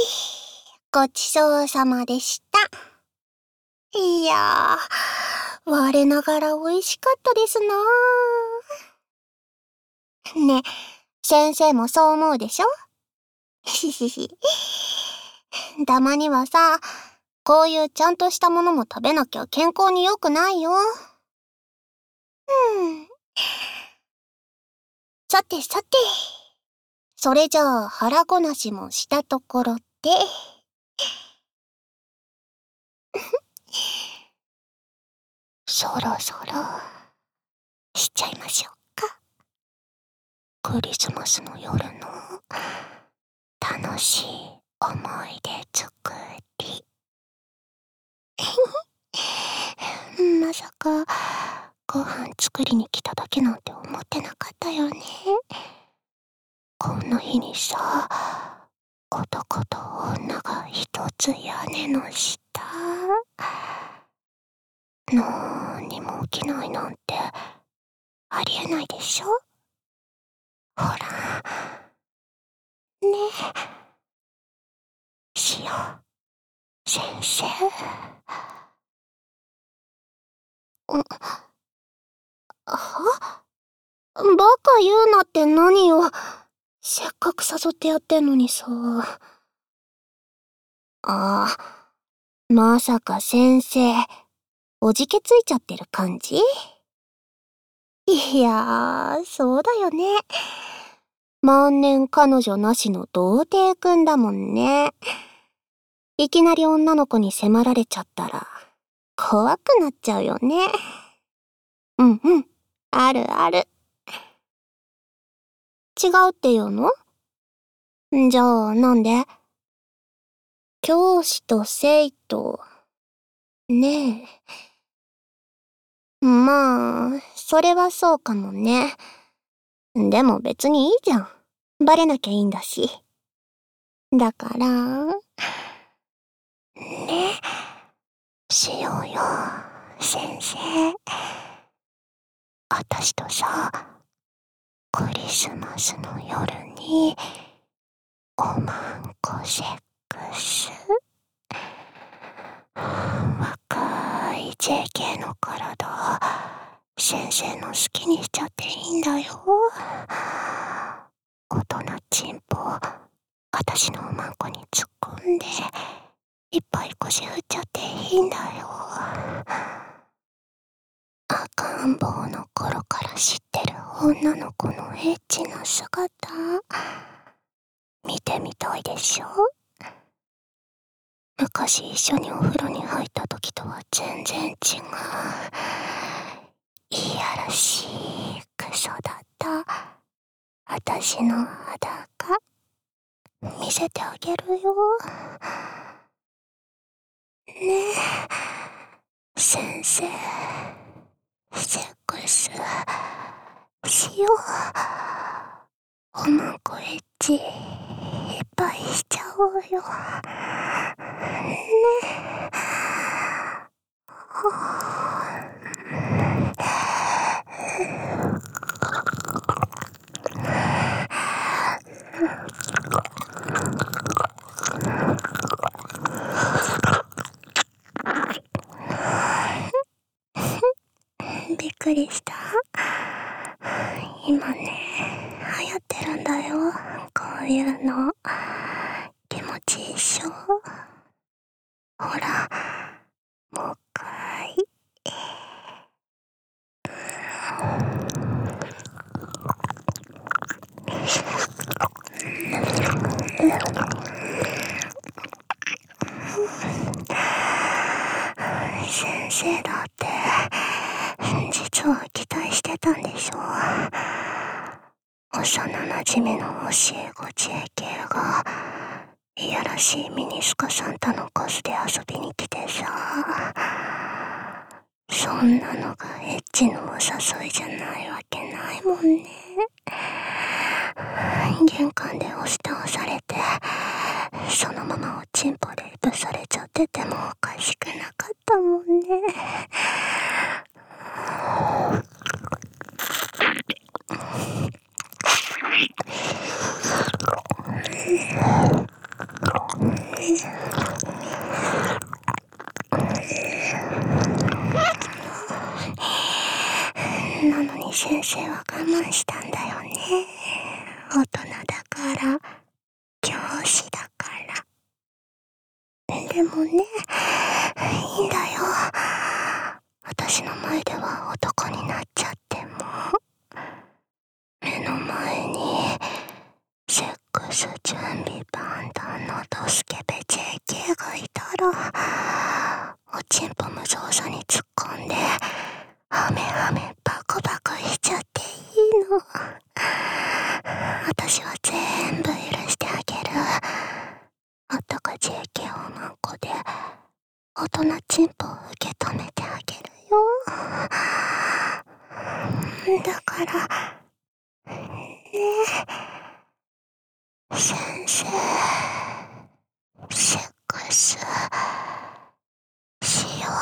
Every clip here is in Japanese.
ごちそうさまでした。いやー、我ながら美味しかったですなー。ね、先生もそう思うでしょ？ひひひ。たまにはさ、こういうちゃんとしたものも食べなきゃ健康に良くないよ。さてさて、それじゃあ腹ごなしもしたところで、そろそろしちゃいましょうか。クリスマスの夜の楽しい思い出作り。まさかご飯作りに来ただけなんて思ってなかったよね。こんな日にさ、男と女が一つ屋根の下。なんにも起きないなんてありえないでしょ？ほら、ね、しお先生。は？バカ言うなって何よ。せっかく誘ってやってんのにさ。まさか先生、おじけついちゃってる感じ？いやー、そうだよね。万年彼女なしの童貞くんだもんね。いきなり女の子に迫られちゃったら、怖くなっちゃうよね。うんうん、あるある。違うって言うの？じゃあ、なんで？教師と生徒。ねえ。まあ、それはそうかもね。でも別にいいじゃん。バレなきゃいいんだし。だから、ね、しようよ、先生。あたしとさ、クリスマスの夜に、おまんこセックス。若い JK の体、先生の好きにしちゃっていいんだよ。大人チンポ、あたしのおまんこに突っ込んで、いっぱい腰振っちゃっていいんだよ。赤ん坊の頃から知ってる女の子のエッチな姿、見てみたいでしょ？昔一緒にお風呂に入った時とは全然違う。いやらしいクソだったあたしの裸、見せてあげるよ。ねえ、先生、セックスしよう。おまんこエッチいっぱいしちゃおうよ。ねえ。びっくりした？今ね、流行ってるんだよ、こういうの。気持ちいいっしょ？ほら、もう一回。先生だって、実は期待してたんでしょ？幼馴染の教え子 JK が、いやらしいミニスカサンタのコスで遊びに来てさ、そんなのがエッチのお誘いじゃないわけないもんね。玄関で押し倒されて、そのままおちんぽレイプされちゃっててもおかしくなかったもんね。 なのに先生は我慢したんだよね。大人だから、教師だから。でもね、いいんだよ。私の前では男になっちゃっても。目の前に、セックス準備万端のドスケベ JK がいたら、おちんぽ無造作に突っ込んで、ハメハメバコバコしちゃっていいの。私は全部許してあげる。男 JK をマンコで、大人チンポを受け止めてあげるよ。だから、ねえ、先生、セックス、しよ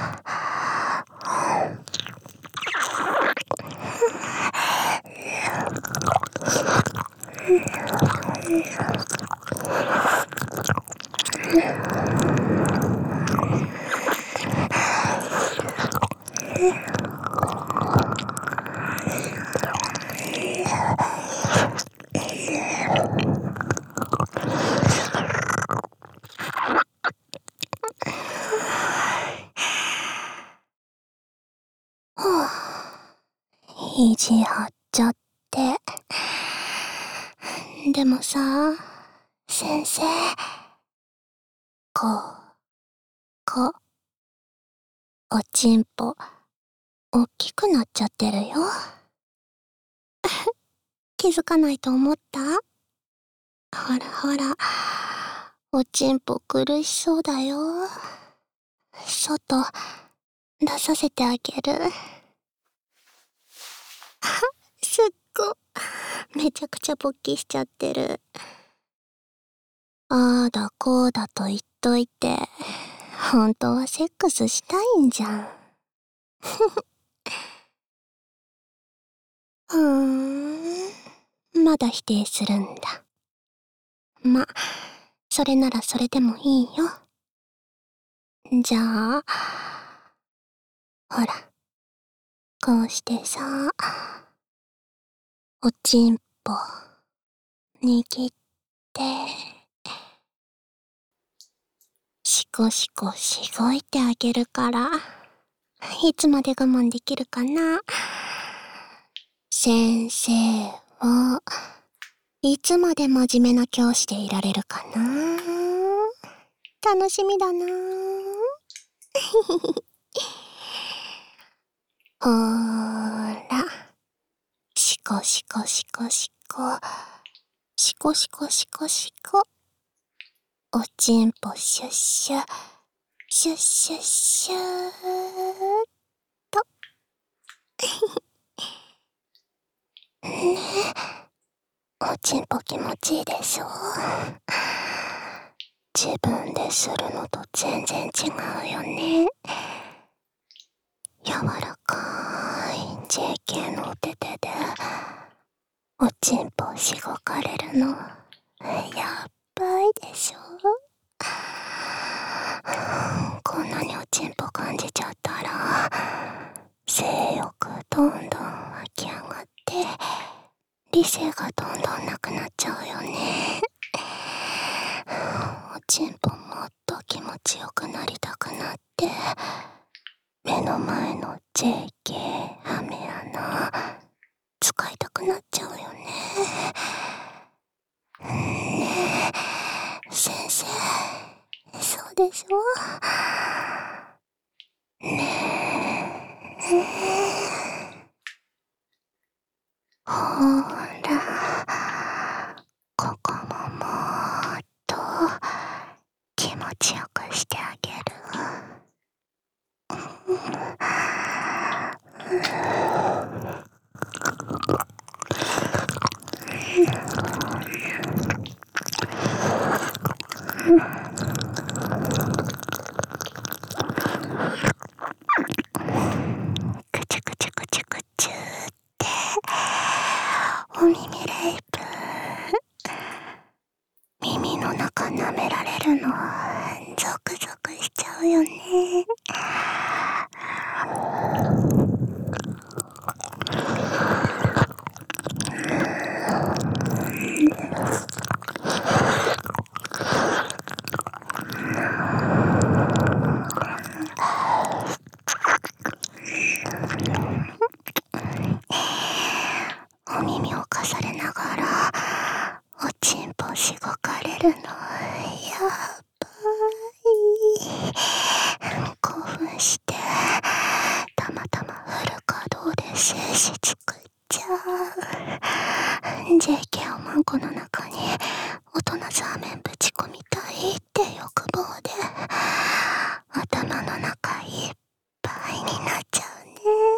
意地張っちゃって。でもさ、先生、おちんぽ、おっきくなっちゃってるよ。気づかないと思った？ほらほら、おちんぽ苦しそうだよ。外、出させてあげる。すっご、めちゃくちゃ勃起しちゃってる。ああだこうだと言っといて、本当はセックスしたいんじゃん。まだ否定するんだ。ま、それならそれでもいいよ。じゃあ、ほら、こうしてさ、おちんぽ、握って、しこしこしごいてあげるから、いつまで我慢できるかな。先生を、いつまで真面目な教師でいられるかな。楽しみだな。ほーら、しこしこしこしこ、しこしこしこしこ、おちんぽシュッシュ、シュッシュッシューっと。ねえ、おちんぽ気持ちいいでしょ。自分でするのと全然違うよね。柔らかい JK のお手手でおちんぽしごかれるの、やっばいでしょ。こんなにおちんぽ感じちゃったら、性欲どんどん湧き上がって、理性がどんどんなくなっちゃうよね。おちんぽもっと気持ちよくなりたくなって、目の前の JK ハメ穴使いたくなっちゃうよね。ねえ、先生、そうでしょ？ねえ。ほら、ここももっと気持ちよくしてあげる。くちゅくちゅくちゅくちゅって、お耳レイプ。耳の中舐められるるのゾクゾクしちゃうよね。お耳をかされながらおちんぽしごかれるのやばい。興奮してたまたまフル稼働で精子作っちゃう。 JK をマンコの中に大人ザーメンぶち込みたいって欲望で頭の中いっぱいになっちゃうね。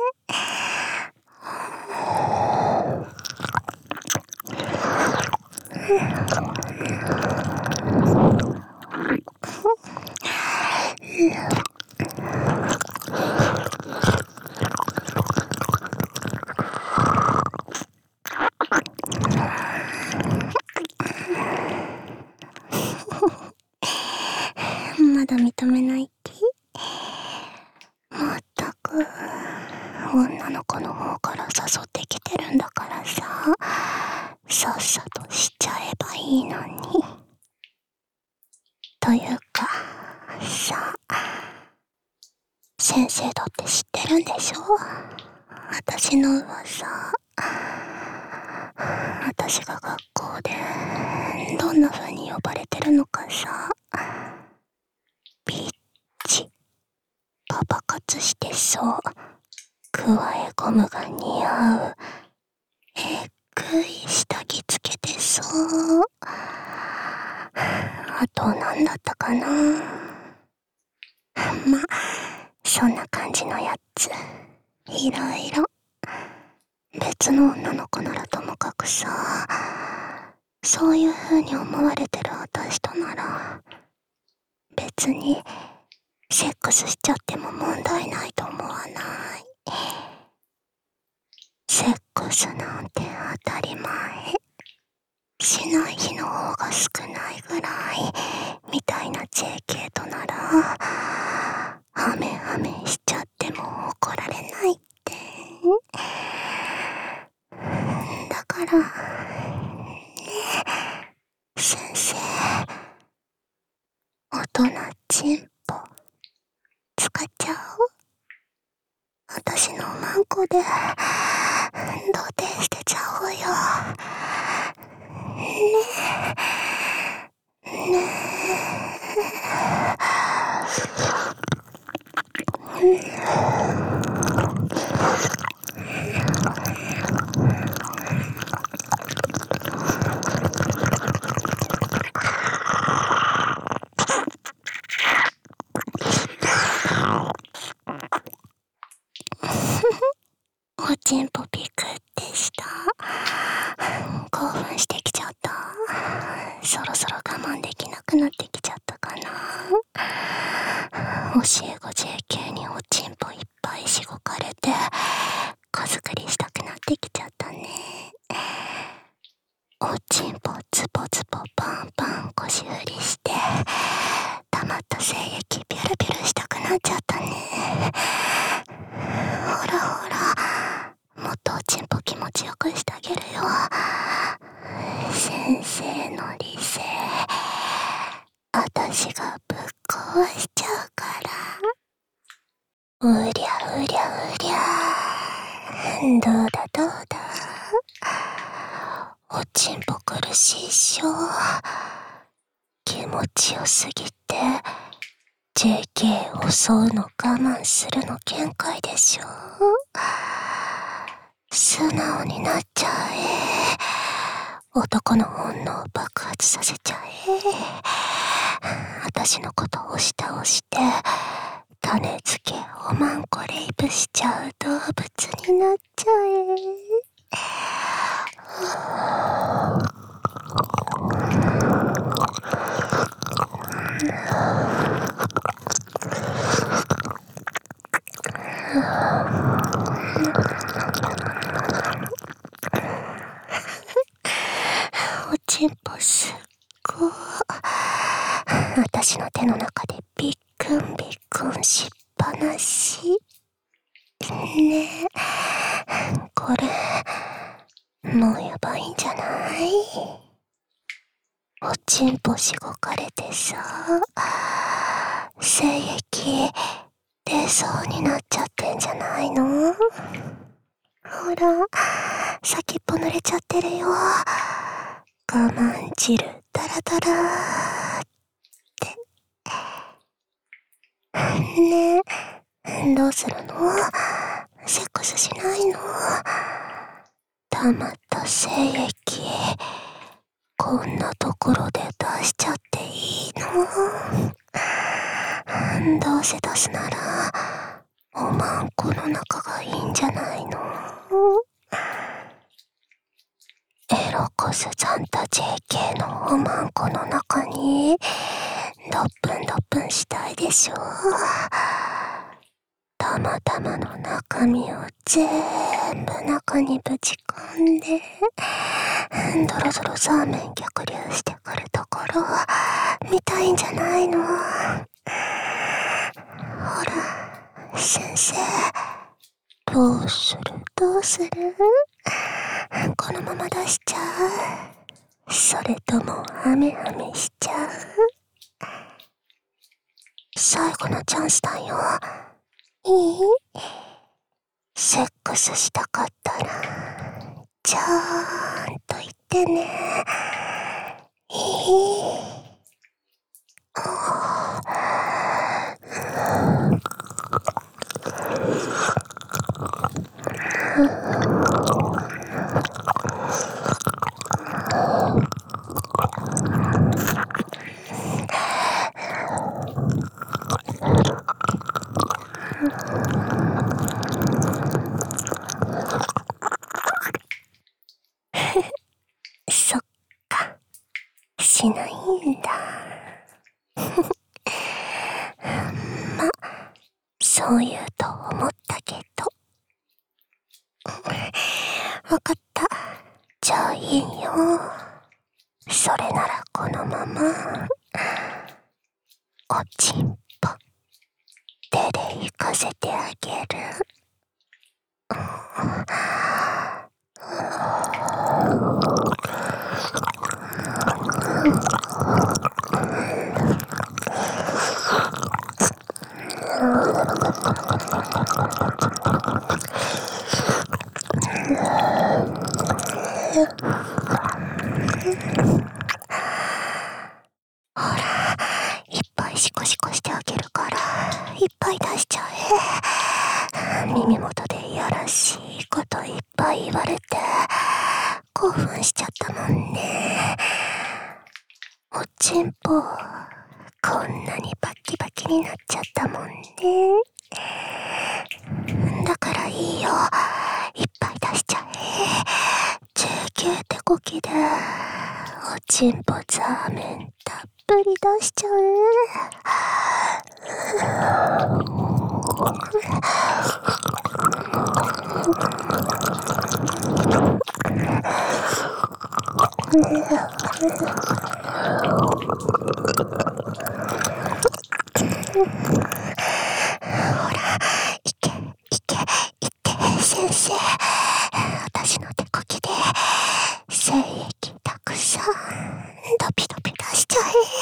まだ認めないって。まったく女の子の方から誘ってきてるんだからさ、さっさとしちゃえばいいのに。というかさ、先生だって知ってるんでしょ、私の噂。私が学校でどんな風に呼ばれてるのかさ。ビッチ、パパ活してそう、くわえゴムが似合う、えっぐい下着つけてそう。あと何だったかな。ま、そんな感じのやついろいろ。別の女の子ならともかくさ、そういう風に思われてる私となら別にセックスしちゃっても問題ないと思わない。セックスなんて当たり前。しない日の方が少ないぐらいみたいな JK とならハメハメしちゃっても怒られないって。だからね、先生、大人チンポ使っちゃおう。私のマンコで童貞してちゃおうよ。ねおちんぽピクってした。興奮してきちゃった。そろそろ我慢できなくなってきちゃったかな。教え子 JK におちんぽいっぱいしごかれて子作りしたくなってきちゃったね。おちんぽズボズボパンパン腰振りして溜まった精液ビュルビュルしたくなっちゃったね。ほらほら、もっとおちんぽ気持ちよくしてあげるよ。先生の理性私がぶっ壊しちゃうから。うりゃうりゃうりゃ、どうだどうだ、おちんぽ苦しいっしょ。気持ちよすぎて JK を襲うの我慢するの限界でしょ。素直になっちゃえ。男の本能を爆発させちゃえ。私のことを押し倒して種付けおまんこレイプしちゃう動物になっちゃえ。おちんぽすっご私の手の中でビックンビックンしっぱなし。ねえ、これ、もうやばいんじゃない？おちんぽしごかれてさ、精液出そうになっちゃってんじゃないの？ほら、先っぽ濡れちゃってるよ。我慢汁ダラダラって。ねえ、どうするの？セックスしないの？溜まった精液、こんなところで出しちゃっていいの？どうせ出すなら、おまんこの中がいいんじゃないの？エロコスザンタ JK のおまんこの中に、ドップンドップンしたいでしょ？たまたまの中身を全部中にぶち込んで、ドロドロサーメン逆流してくるところ見たいんじゃないの？ほら、先生、どうする？このまま出しちゃう？それともハメハメしちゃう？最後のチャンスだよ。いい？セックスしたかったら、ちゃーんと言ってね。いい？そっか、しないんだ。ま、そう言うと思ったけど。わかった。じゃあいいよ。それならこのまま、おちんぽ、手で行かせてあげる。ほら、いっぱいシコシコしてあげるから、いっぱい出しちゃえ。耳元でいやらしいこといっぱい言われて、興奮しちゃったもんね。おちんぽ、こんなにバキバキになっちゃったもんね。だからいいよ、いっぱい出しちゃえ。JK 手こきで、おちんぽザーメンたっぷり出しちゃほら、いけ、先生。私の手こきで、精液たくさん、ドピドピ出しちゃ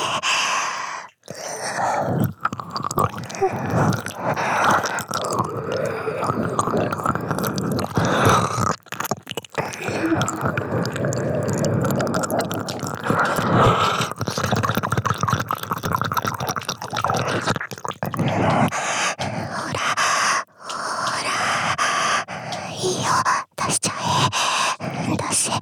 いいよ、出しちゃえ。出せ。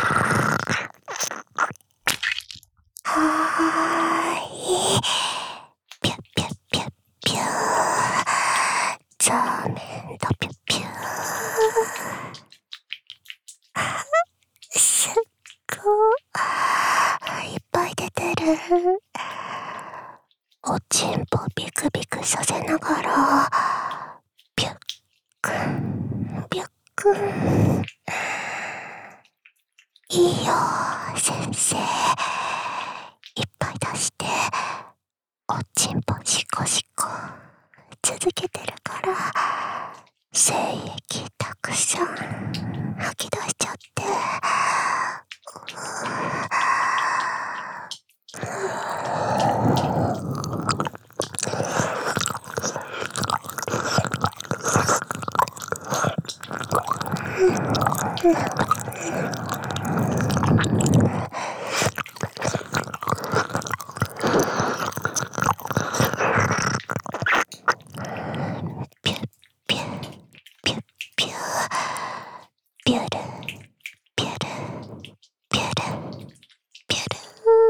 はーい。 おちんぽビクビクさせながら、ビュックン、ビュックン。いいよ、先生。いっぱい出して、おちんぽシコシコ。続けてるから、精液たくさん吐き出しちゃって。ピュッピュッピュッピュピュルピュルピュルピュル。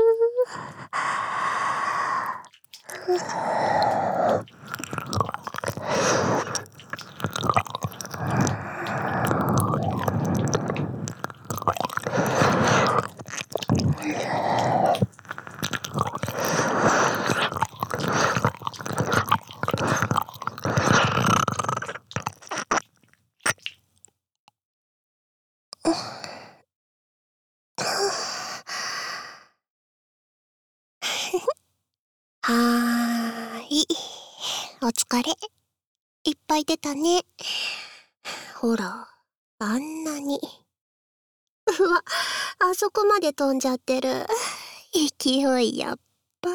はーい。お疲れ。いっぱい出たね。ほら、あんなに。うわ、あそこまで飛んじゃってる。勢いやっば。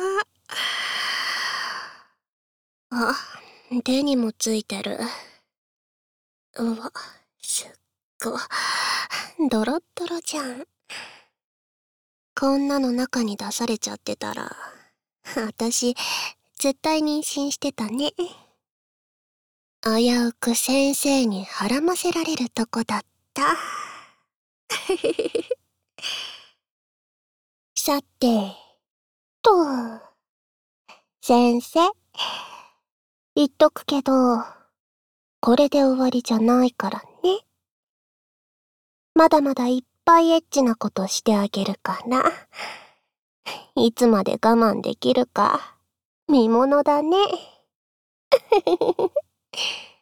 あ、手にもついてる。うわ、すっご。ドロッドロじゃん。こんなの中に出されちゃってたら、私、絶対妊娠してたね。危うく先生にはらませられるとこだった。さて、と、先生、言っとくけど、これで終わりじゃないからね。まだまだいっぱいエッチなことしてあげるから。いつまで我慢できるか、見ものだね。